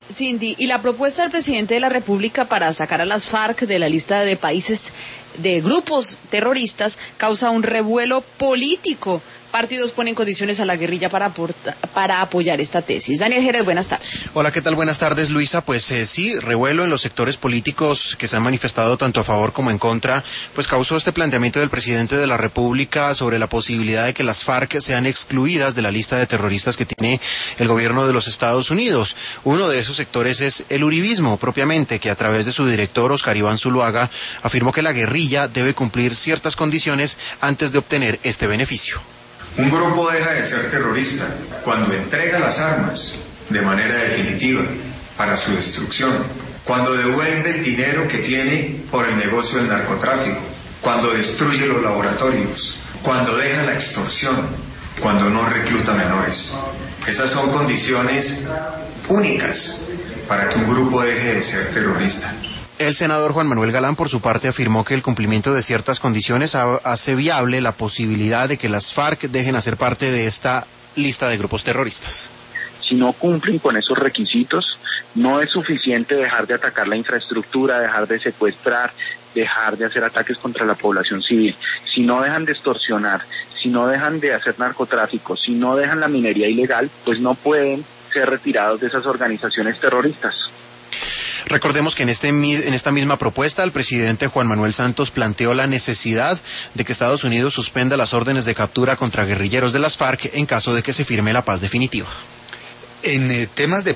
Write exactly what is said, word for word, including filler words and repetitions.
Cindy, y la propuesta del presidente de la República para sacar a las FARC de la lista de países de grupos terroristas causa un revuelo político. Partidos ponen condiciones a la guerrilla para, aporta, para apoyar esta tesis. Daniel Jerez, buenas tardes. Hola, ¿qué tal? Buenas tardes, Luisa. Pues eh, sí, revuelo en los sectores políticos que se han manifestado tanto a favor como en contra, pues causó este planteamiento del presidente de la República sobre la posibilidad de que las FARC sean excluidas de la lista de terroristas que tiene el gobierno de los Estados Unidos. Uno de esos sectores es el uribismo, propiamente, que a través de su director, Oscar Iván Zuluaga, afirmó que la guerrilla debe cumplir ciertas condiciones antes de obtener este beneficio. Un grupo deja de ser terrorista cuando entrega las armas de manera definitiva para su destrucción, cuando devuelve el dinero que tiene por el negocio del narcotráfico, cuando destruye los laboratorios, cuando deja la extorsión, cuando no recluta menores. Esas son condiciones únicas para que un grupo deje de ser terrorista. El senador Juan Manuel Galán, por su parte, afirmó que el cumplimiento de ciertas condiciones hace viable la posibilidad de que las FARC dejen hacer parte de esta lista de grupos terroristas. Si no cumplen con esos requisitos, no es suficiente dejar de atacar la infraestructura, dejar de secuestrar, dejar de hacer ataques contra la población civil. Si no dejan de extorsionar, si no dejan de hacer narcotráfico, si no dejan la minería ilegal, pues no pueden ser retirados de esas organizaciones terroristas. Recordemos que en, este, en esta misma propuesta el presidente Juan Manuel Santos planteó la necesidad de que Estados Unidos suspenda las órdenes de captura contra guerrilleros de las FARC en caso de que se firme la paz definitiva. En eh, temas de